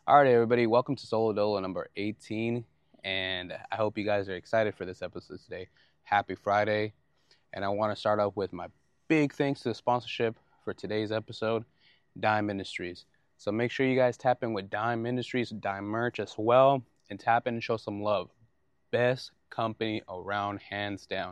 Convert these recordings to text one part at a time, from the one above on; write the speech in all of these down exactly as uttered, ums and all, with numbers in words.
All right, everybody, welcome to Solo Dolo number eighteen, and I hope you guys are excited for this episode today. Happy Friday, and I want to start off with my big thanks to the sponsorship for today's episode, Dime Industries. So make sure you guys tap in with Dime Industries, Dime merch as well, and tap in and show some love. Best company around, hands down.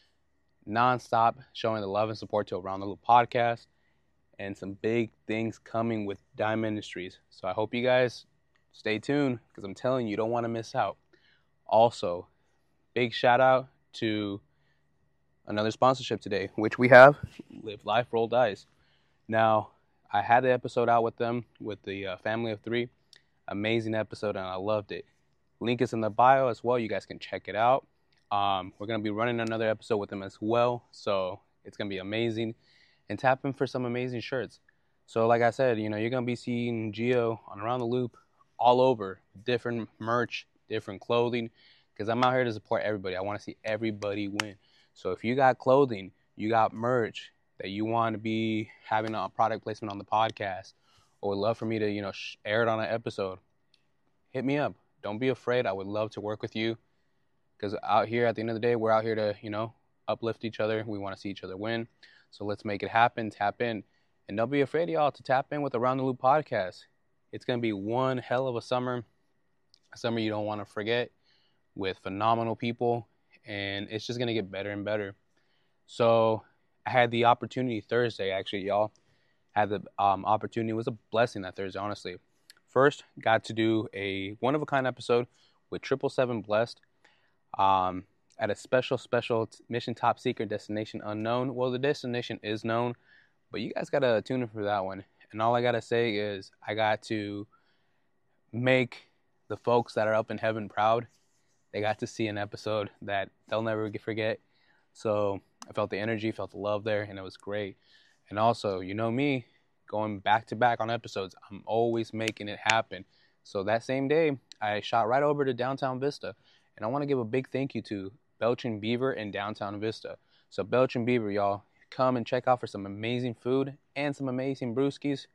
Non-stop showing the love and support to Around the Loop podcast, and some big things coming with Dime Industries. So I hope you guys stay tuned because I'm telling you, you don't want to miss out. Also, big shout out to another sponsorship today, which we have, Live Life Roll Dice. Now, I had the episode out with them, with the uh, family of three. Amazing episode, and I loved it. Link is in the bio as well. You guys can check it out. Um, we're going to be running another episode with them as well, so it's going to be amazing. And tap in for some amazing shirts. So like I said, you know, you're going to be seeing Gio on Around the Loop all over, different merch, different clothing, because I'm out here to support everybody. I want to see everybody win. So if you got clothing, you got merch that you want to be having a product placement on the podcast, or would love for me to, you know, air it on an episode, hit me up. Don't be afraid. I would love to work with you, because out here, at the end of the day, we're out here to, you know, uplift each other. We want to see each other win. So let's make it happen. Tap in. And don't be afraid, y'all, to tap in with Around the Loop podcast. It's going to be one hell of a summer. A summer you don't want to forget, with phenomenal people. And it's just going to get better and better. So I had the opportunity Thursday, actually, y'all. Had the um, opportunity. It was a blessing that Thursday, honestly. First, got to do a one-of-a-kind episode with Triple Seven Blessed. Um... at a special, special mission top secret destination unknown. Well, the destination is known, but you guys got to tune in for that one. And all I got to say is I got to make the folks that are up in heaven proud. They got to see an episode that they'll never forget. So I felt the energy, felt the love there, and it was great. And also, you know me, going back to back on episodes, I'm always making it happen. So that same day, I shot right over to Downtown Vista. And I want to give a big thank you to Belching Beaver in Downtown Vista. So Belching Beaver, y'all, come and check out for some amazing food and some amazing brewskis.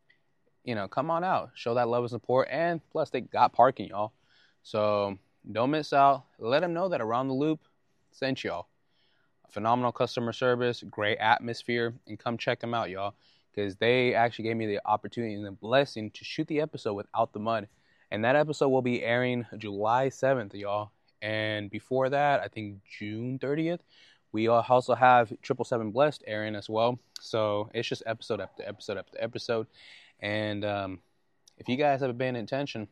You know, come on out. Show that love and support. And plus, they got parking, y'all. So don't miss out. Let them know that Around the Loop sent y'all. Phenomenal customer service, great atmosphere. And come check them out, y'all. Because they actually gave me the opportunity and the blessing to shoot the episode without the mud. And that episode will be airing July seventh, y'all. And before that, I think June thirtieth, we also have Triple Seven Blessed airing as well. So it's just episode after episode after episode. And um, if you guys have been paying attention,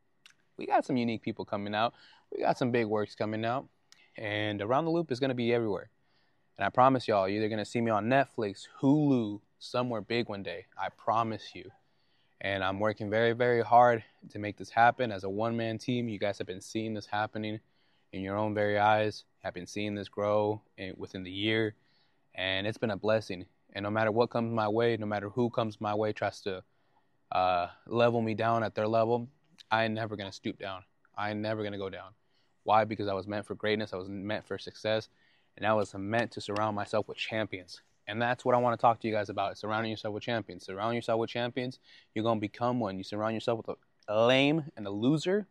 we got some unique people coming out. We got some big works coming out. And Around the Loop is going to be everywhere. And I promise y'all, you're either going to see me on Netflix, Hulu, somewhere big one day. I promise you. And I'm working very, very hard to make this happen as a one-man team. You guys have been seeing this happening in your own very eyes. Have been seeing this grow in, within the year. And it's been a blessing. And no matter what comes my way, no matter who comes my way, tries to uh, level me down at their level, I ain't never going to stoop down. I ain't never going to go down. Why? Because I was meant for greatness. I was meant for success. And I was meant to surround myself with champions. And that's what I want to talk to you guys about. Surrounding yourself with champions. Surround yourself with champions. You're going to become one. You surround yourself with a lame and a loser,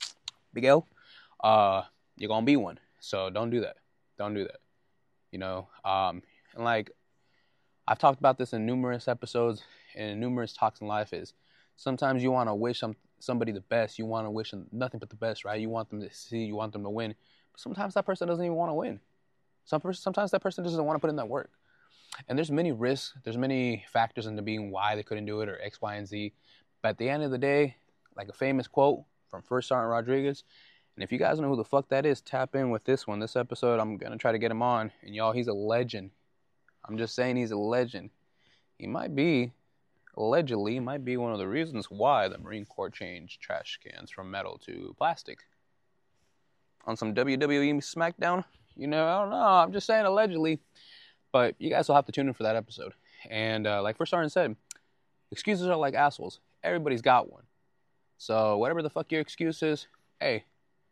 Big L, uh, you're going to be one. So don't do that. Don't do that. You know, um, and like I've talked about this in numerous episodes and numerous talks in life is sometimes you want to wish some, somebody the best. You want to wish them nothing but the best, right? You want them to see, you want them to win. But sometimes that person doesn't even want to win. Some person, sometimes that person doesn't want to put in that work. And there's many risks, there's many factors into being why they couldn't do it or X, Y, and Z. But at the end of the day, like a famous quote from First Sergeant Rodriguez, and if you guys know who the fuck that is, tap in with this one. This episode, I'm going to try to get him on. And y'all, he's a legend. I'm just saying he's a legend. He might be, allegedly, might be one of the reasons why the Marine Corps changed trash cans from metal to plastic. On some W W E SmackDown, you know, I don't know. I'm just saying allegedly. But you guys will have to tune in for that episode. And uh, like First Sergeant said, excuses are like assholes. Everybody's got one. So whatever the fuck your excuse is, hey,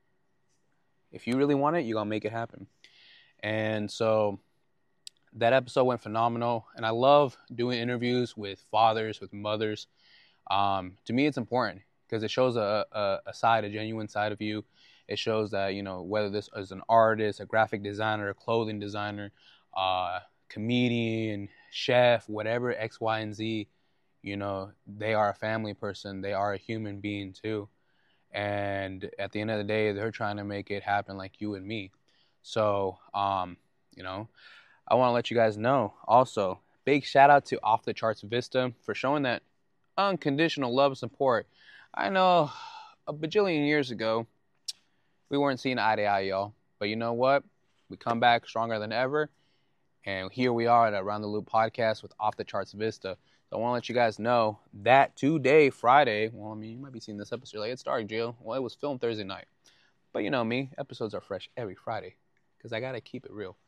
if you really want it, you're going to make it happen. And so that episode went phenomenal. And I love doing interviews with fathers, with mothers. Um, to me, it's important because it shows a, a, a side, a genuine side of you. It shows that, you know, whether this is an artist, a graphic designer, a clothing designer, uh, comedian, chef, whatever, X, Y, and Z, you know, they are a family person. They are a human being too. And at the end of the day, they're trying to make it happen like you and me. So, um, you know, I want to let you guys know also, big shout out to Off the Charts Vista for showing that unconditional love and support. I know a bajillion years ago, we weren't seeing eye to eye, y'all. But you know what? We come back stronger than ever. And here we are at Around the Loop podcast with Off the Charts Vista. So I want to let you guys know that today, Friday, well, I mean, you might be seeing this episode like, it's dark, Jill. Well, it was filmed Thursday night. But you know me, episodes are fresh every Friday because I got to keep it real.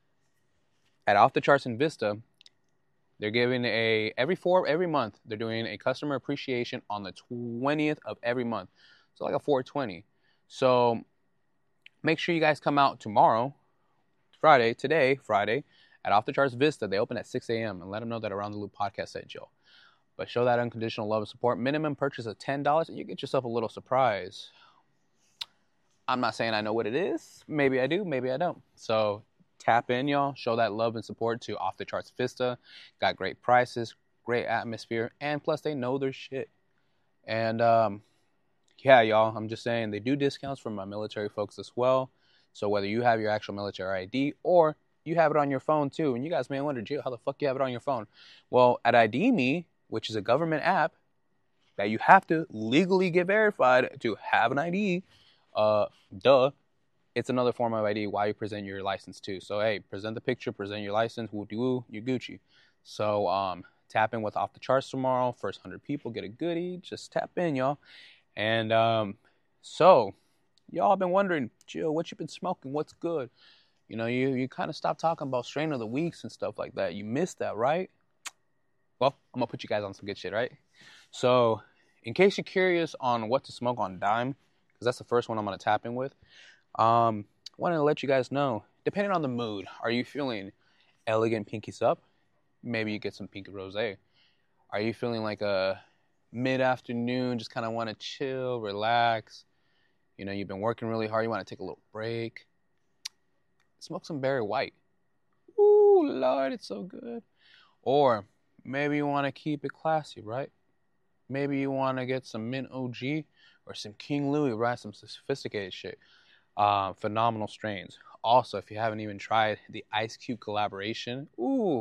At Off the Charts and Vista, they're giving a, every four, every month, they're doing a customer appreciation on the twentieth of every month. So like a four twenty. So make sure you guys come out tomorrow, Friday, today, Friday, at Off the Charts Vista. They open at six a.m. and let them know that Around the Loop podcast sent you. But show that unconditional love and support. Minimum purchase of ten dollars and you get yourself a little surprise. I'm not saying I know what it is. Maybe I do, maybe I don't. So tap in, y'all. Show that love and support to Off the Charts Vista. Got great prices, great atmosphere, and plus they know their shit. And, um... yeah, y'all, I'm just saying they do discounts for my military folks as well. So whether you have your actual military I D or you have it on your phone too, and you guys may wonder, Jill, how the fuck you have it on your phone? Well, at I D Me, which is a government app that you have to legally get verified to have an I D, uh, duh, it's another form of I D while you present your license too. So, hey, present the picture, present your license, woo-de-woo, you Gucci. So, um, tap in with Off the Charts tomorrow. First one hundred people get a goodie. Just tap in, y'all. And um, so, y'all been wondering, Jill, what you been smoking? What's good? You know, you, you kind of stopped talking about strain of the weeks and stuff like that. You missed that, right? Well, I'm going to put you guys on some good shit, right? So, in case you're curious on what to smoke on Dime, because that's the first one I'm going to tap in with, um, I wanted to let you guys know, depending on the mood, are you feeling elegant pinkies up? Maybe you get some pinky rosé. Are you feeling like a mid-afternoon, just kind of want to chill, relax? You know, you've been working really hard, you want to take a little break. Smoke some Barry White. Ooh, Lord, it's so good. Or maybe you want to keep it classy, right? Maybe you want to get some Mint O G or some King Louis, right? Some sophisticated shit. Uh, phenomenal strains. Also, if you haven't even tried the Ice Cube collaboration, ooh,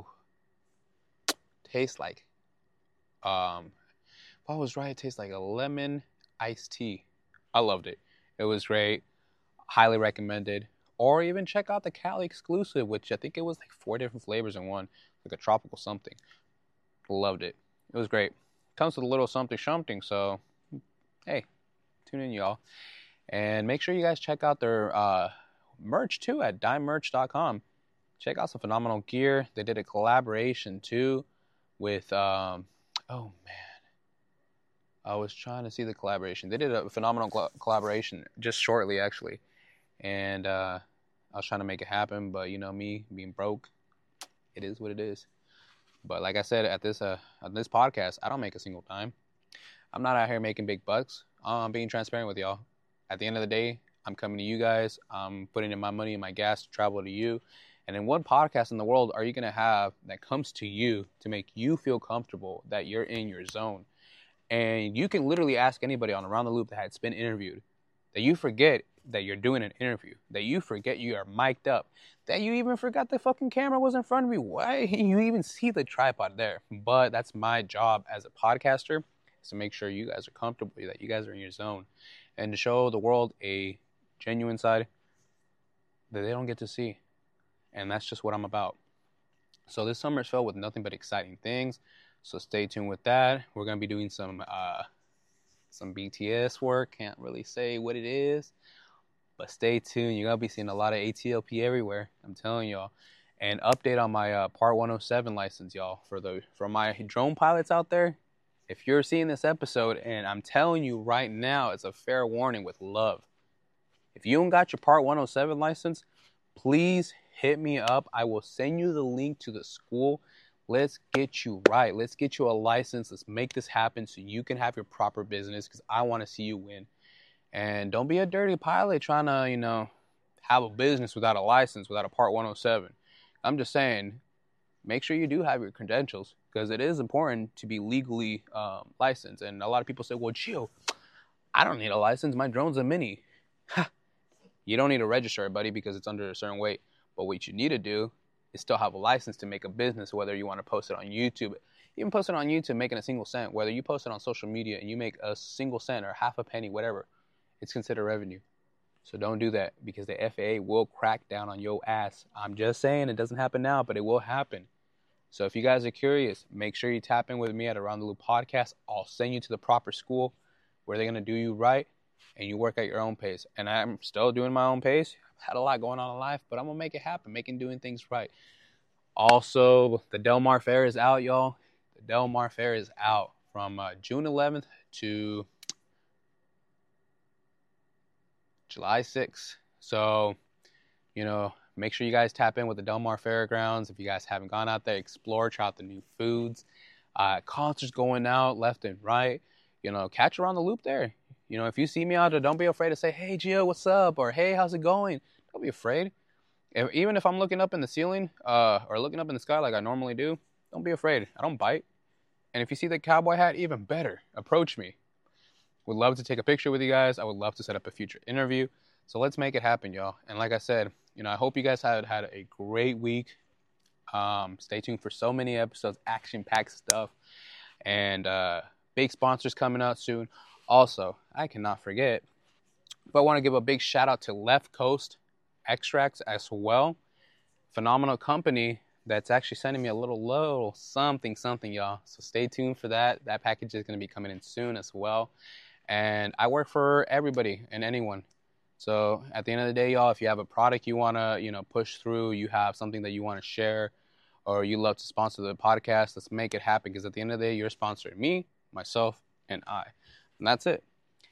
tastes like, um, if I was right, it tastes like a lemon iced tea. I loved it. It was great. Highly recommended. Or even check out the Cali exclusive, which I think it was like four different flavors in one, like a tropical something. Loved it. It was great. Comes with a little something something, so hey, tune in, y'all. And make sure you guys check out their uh, merch too at dime merch dot com. Check out some phenomenal gear. They did a collaboration too with, um, oh man, I was trying to see the collaboration. They did a phenomenal cl- collaboration just shortly actually. And uh, I was trying to make it happen, but you know me, being broke, it is what it is. But like I said, at this uh, at this podcast, I don't make a single dime. I'm not out here making big bucks. I'm being transparent with y'all. At the end of the day, I'm coming to you guys. I'm putting in my money and my gas to travel to you. And in what podcast in the world are you going to have that comes to you to make you feel comfortable that you're in your zone? And you can literally ask anybody on Around the Loop that has been interviewed that you forget that you're doing an interview, that you forget you are mic'd up, that you even forgot the fucking camera was in front of you. Why you even see the tripod there? But that's my job as a podcaster, is to make sure you guys are comfortable, that you guys are in your zone, and to show the world a genuine side that they don't get to see. And that's just what I'm about. So this summer is filled with nothing but exciting things. So stay tuned with that. We're going to be doing some uh, some B T S work. Can't really say what it is. But stay tuned. You're going to be seeing a lot of A T L P everywhere. I'm telling y'all. And update on my uh, Part one oh seven license, y'all. For the for my drone pilots out there, if you're seeing this episode, and I'm telling you right now, it's a fair warning with love. If you don't got your Part one oh seven license, please hit me up. I will send you the link to the school. Let's get you right. Let's get you a license. Let's make this happen so you can have your proper business, because I want to see you win. And don't be a dirty pilot trying to, you know, have a business without a license, without a Part one oh seven. I'm just saying, make sure you do have your credentials, because it is important to be legally um, licensed. And a lot of people say, well, Gio, I don't need a license. My drone's a mini. You don't need to register it, buddy, because it's under a certain weight. But what you need to do is still have a license to make a business, whether you want to post it on YouTube. Even post it on YouTube making a single cent, whether you post it on social media and you make a single cent or half a penny, whatever, it's considered revenue. So don't do that, because the F A A will crack down on your ass. I'm just saying, it doesn't happen now, but it will happen. So if you guys are curious, make sure you tap in with me at Around the Loop Podcast. I'll send you to the proper school where they're going to do you right, and you work at your own pace. And I'm still doing my own pace. I've had a lot going on in life, but I'm going to make it happen, making doing things right. Also, the Del Mar Fair is out, y'all. The Del Mar Fair is out from uh, June eleventh to July sixth. So, you know, make sure you guys tap in with the Del Mar Fairgrounds. If you guys haven't gone out there, explore, try out the new foods. Uh, concerts going out left and right. You know, catch Around the Loop there. You know, if you see me out there, don't be afraid to say, hey, Gio, what's up? Or, hey, how's it going? Don't be afraid. If, even if I'm looking up in the ceiling uh, or looking up in the sky like I normally do, don't be afraid. I don't bite. And if you see the cowboy hat, even better. Approach me. Would love to take a picture with you guys. I would love to set up a future interview. So let's make it happen, y'all. And like I said, you know, I hope you guys had had a great week. Um, stay tuned for so many episodes, action-packed stuff, and uh, big sponsors coming out soon. Also, I cannot forget, but I want to give a big shout out to Left Coast Extracts as well. Phenomenal company that's actually sending me a little, little something, something, y'all. So stay tuned for that. That package is going to be coming in soon as well. And I work for everybody and anyone. So at the end of the day, y'all, if you have a product you want to, you know, push through, you have something that you want to share, or you love to sponsor the podcast, let's make it happen. Because at the end of the day, you're sponsoring me, myself, and I. And that's it.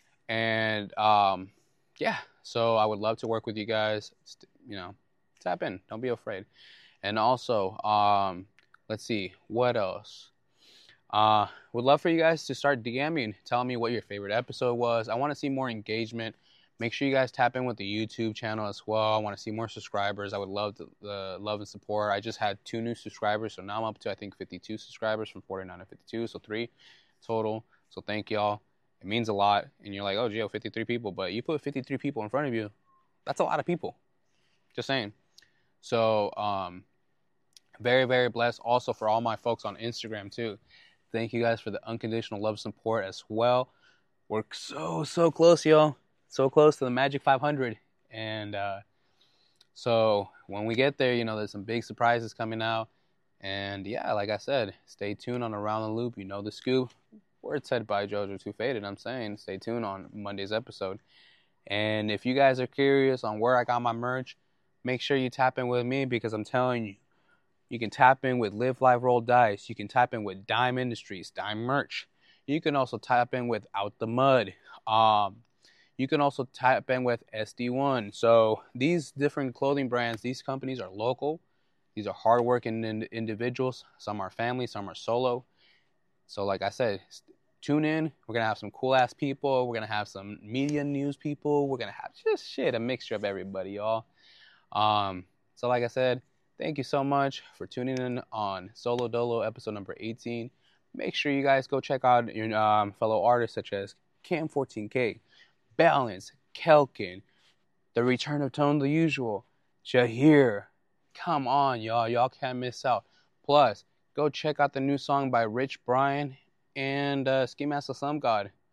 And, um, yeah, so I would love to work with you guys. You know, tap in. Don't be afraid. And also, um, let's see, what else? Uh, would love for you guys to start DMing, telling me what your favorite episode was. I want to see more engagement. Make sure you guys tap in with the YouTube channel as well. I want to see more subscribers. I would love the uh, love and support. I just had two new subscribers, so now I'm up to, I think, fifty-two subscribers from forty-nine to fifty-two, so three total. So thank y'all. It means a lot. And you're like, oh, Gio, fifty-three people. But you put fifty-three people in front of you, that's a lot of people. Just saying. So, um, very, very blessed. Also for all my folks on Instagram, too. Thank you guys for the unconditional love support as well. We're so, so close, y'all. So close to the Magic five hundred. And uh, so when we get there, you know, there's some big surprises coming out. And yeah, like I said, stay tuned on Around the Loop. You know the scoop. Word said by Jojo Too Faded. I'm saying stay tuned on Monday's episode. And if you guys are curious on where I got my merch, make sure you tap in with me, because I'm telling you, you can tap in with Live Live Roll Dice. You can tap in with Dime Industries, Dime Merch. You can also tap in with Out the Mud. Um, you can also tap in with S D one. So these different clothing brands, these companies are local. These are hardworking in- individuals. Some are family, some are solo. So like I said, tune in. We're going to have some cool-ass people. We're going to have some media news people. We're going to have just shit, a mixture of everybody, y'all. Um, so like I said, thank you so much for tuning in on Solo Dolo episode number eighteen. Make sure you guys go check out your um, fellow artists such as Cam fourteen K, Balance, Kelkin, The Return of Tone the Usual, Jahir. Come on, y'all. Y'all can't miss out. Plus, go check out the new song by Rich Brian and uh, Ski Master Slum God.